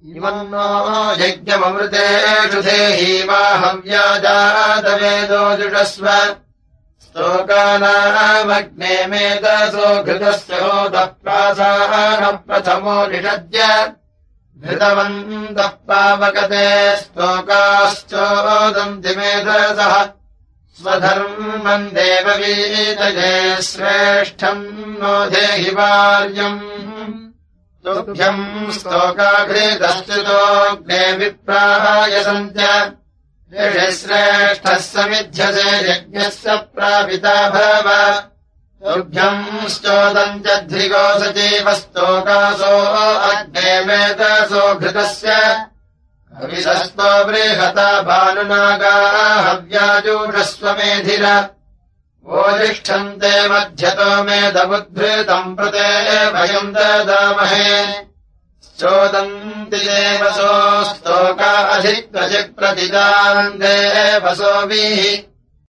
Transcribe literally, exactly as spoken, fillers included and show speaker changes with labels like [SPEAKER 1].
[SPEAKER 1] इमन्नो यज्ञममृतेषु देहीवाहव्याजातवेदो जुषस्व स्तोकानामग्ने मेधसो घृतस्य होतः प्रासानप्रथमो निषद्य घृतवन्तः पावकते स्तोकाश्चोदन्ति मेधसः स्वधर्मम् देववीतये श्रेष्ठम् नो देहि वार्यम् तुभ्यम् स्तोकाघृतश्चितोऽग्ने विप्राय सन्त्य श्रेष्ठः समिध्यसे यज्ञस्य प्रापिता भव तुभ्यम् श्चोदम् च ध्रिगो सजीवस्तोकासो अग्ने मेधसो घृतस्य अविशस्तो बृहता भानुनागा हव्याजूषस्वमेधिर ओजिष्ठन्ते मध्यतो मेधमुद्भृतम् प्रते भयम् ददामहे चोदन्ति देवसो स्तोका अधिक्वचिप्रतिदान् देवसोभिः